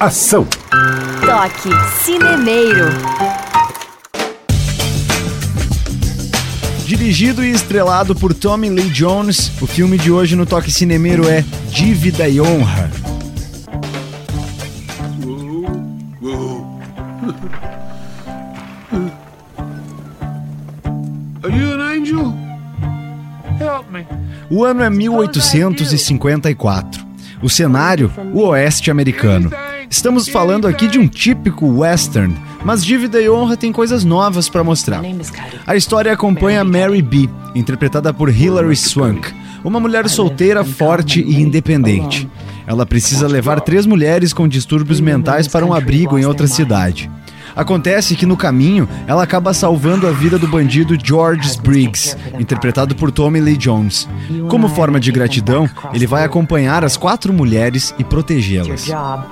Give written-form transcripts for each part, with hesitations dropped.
Ação! Toque Cinemeiro. Dirigido e estrelado por Tommy Lee Jones, o filme de hoje no Toque Cinemeiro é Dívida e Honra. Are you an angel? Help me. O ano é 1854. O cenário, o oeste americano. Estamos falando aqui de um típico western, mas Dívida e Honra tem coisas novas para mostrar. A história acompanha Mary B., interpretada por Hilary Swank, uma mulher solteira, forte e independente. Ela precisa levar 3 mulheres com distúrbios mentais para um abrigo em outra cidade. Acontece que no caminho, ela acaba salvando a vida do bandido George Briggs, interpretado por Tommy Lee Jones. Como forma de gratidão, ele vai acompanhar as 4 mulheres e protegê-las.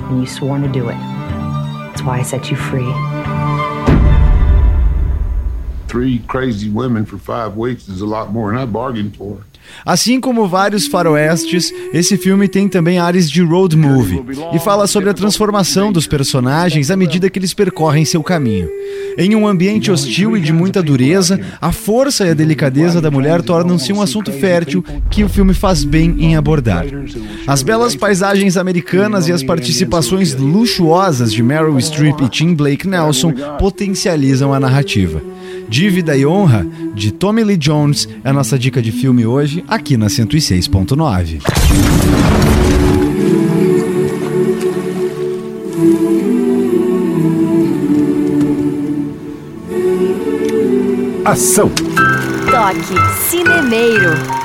Three crazy women for 5 weeks is a lot more than I bargained for. Assim como vários faroestes, esse filme tem também ares de road movie e fala sobre a transformação dos personagens à medida que eles percorrem seu caminho. Em um ambiente hostil e de muita dureza, a força e a delicadeza da mulher tornam-se um assunto fértil que o filme faz bem em abordar. As belas paisagens americanas e as participações luxuosas de Meryl Streep e Tim Blake Nelson potencializam a narrativa. Dívida e Honra, de Tommy Lee Jones, é a nossa dica de filme hoje, aqui na 106.9. Ação! Toque Cinemeiro.